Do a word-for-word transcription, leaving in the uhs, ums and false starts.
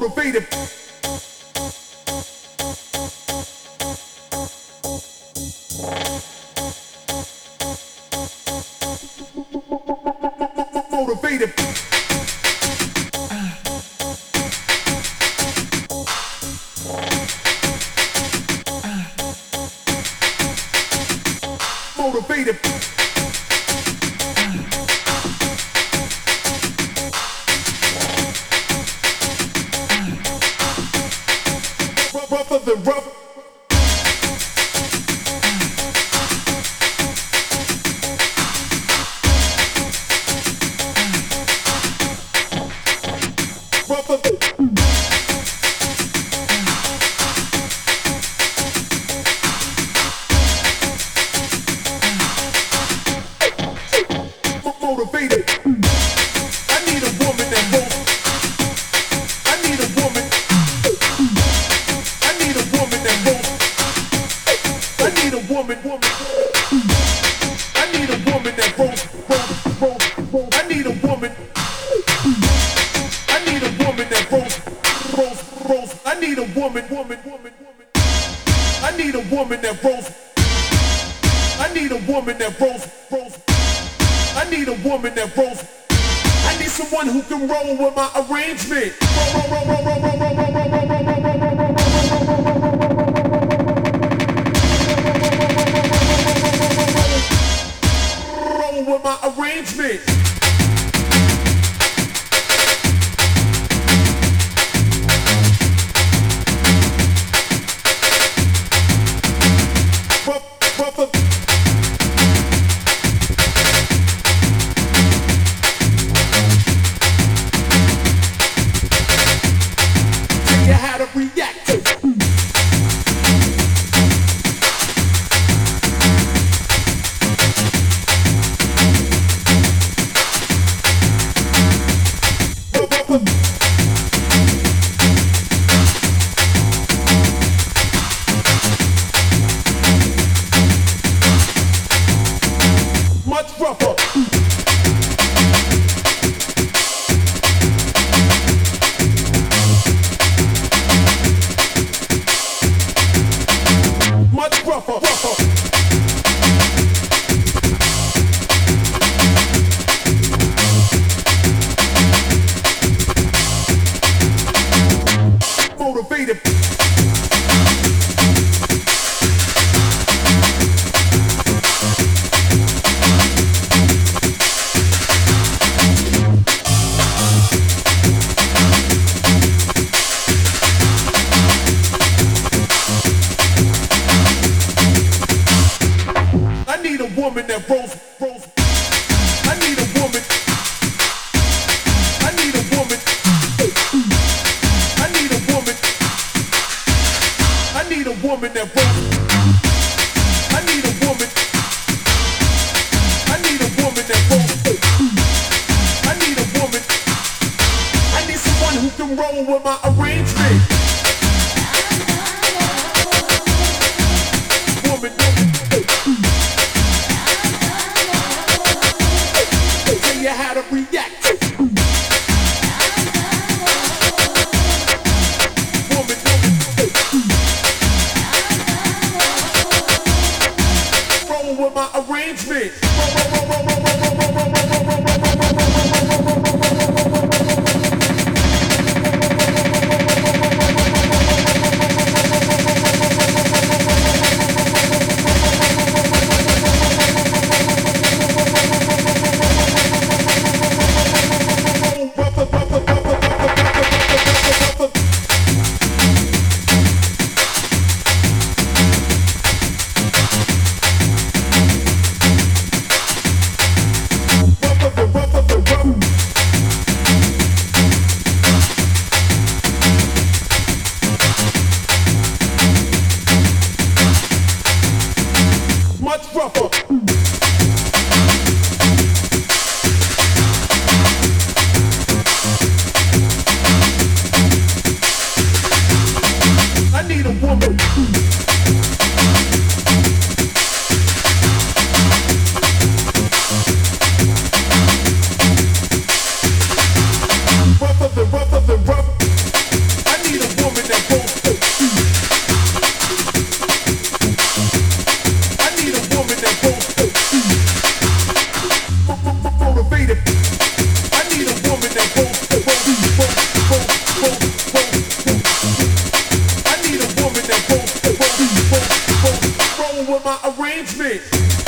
motivated. Motivated. Motivated. Rougher than rough. Rougher than motivated. I need a woman that won't. I need a woman. I need a woman that won't. I need a woman, woman. I need a woman that won't, won't, won't, won't. I need a woman. I need a woman that won't, won't, won't. I need a woman, woman, woman, woman. I need a woman that rolls. I need a woman that rolls, rolls. I need a woman that rolls. I need someone who can roll with my arrangement. Roll, roll, roll, roll, roll, roll, roll, roll, roll, roll, roll, roll, roll with my arrangement. Motivated. I need a woman that rolls, rolls. I need a woman. I need a woman. I need a woman. I need a woman that rolls. I need a woman. I need a woman that rolls. I need a woman. I need someone who can roll with my arrangement. Woman, woman. Tell you how to react. Woman, woman. Roll with my arrangement. Roll, roll, roll, roll, roll, roll, roll, roll, roll, roll, roll, roll, rougher than rough. with my arrangement.